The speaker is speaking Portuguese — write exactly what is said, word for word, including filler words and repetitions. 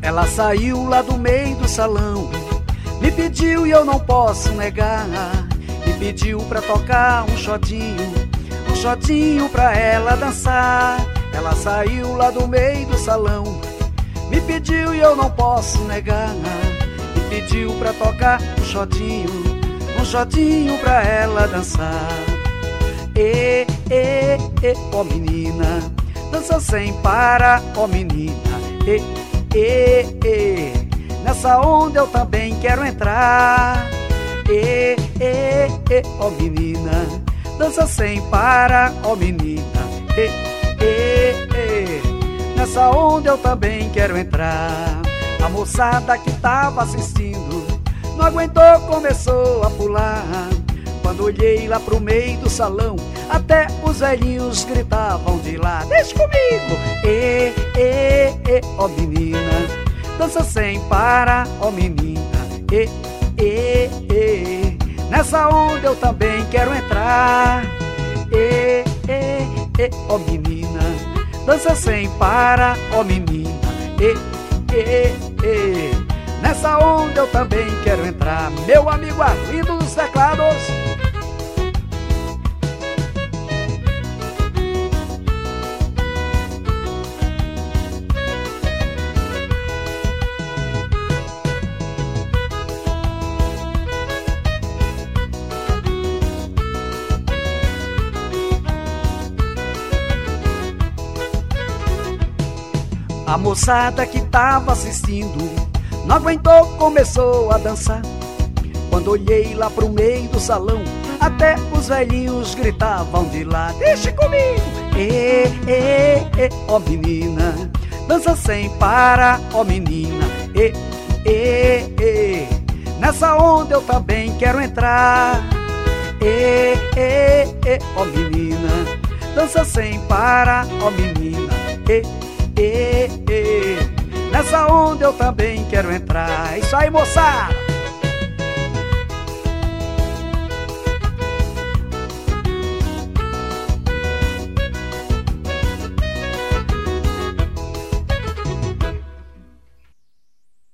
Ela saiu lá do meio do salão, me pediu e eu não posso negar. Me pediu pra tocar um xotinho, um xotinho pra ela dançar. Ela saiu lá do meio do salão, me pediu e eu não posso negar. Me pediu pra tocar um xotinho, um xotinho pra ela dançar. E, e, e, ó menina, dança sem parar, ó menina. E, e, e, nessa onda eu também quero entrar. E, e, e, ó menina, dança sem parar, ó menina. E, e, e, nessa onda eu também quero entrar. A moçada que tava assistindo não aguentou, começou a pular. Quando olhei lá pro meio do salão, até os velhinhos gritavam de lá: deixa comigo! E, e, e, ó menina, dança sem parar, ó menina. E, e, e, nessa onda eu também quero entrar. E, e, e, ó menina, dança sem parar, ó menina. E, e, e, nessa onda eu também quero entrar. Meu amigo Arlindo dos teclados. A moçada que tava assistindo não aguentou, começou a dançar. Quando olhei lá pro meio do salão, até os velhinhos gritavam de lá: deixa comigo! E, e, e, ó menina, dança sem parar, ó menina. E, e, e, nessa onda eu também quero entrar. E, e, e, ó menina, dança sem parar, ó menina. E, e, e, nessa onda eu também quero entrar. Isso aí, moçada!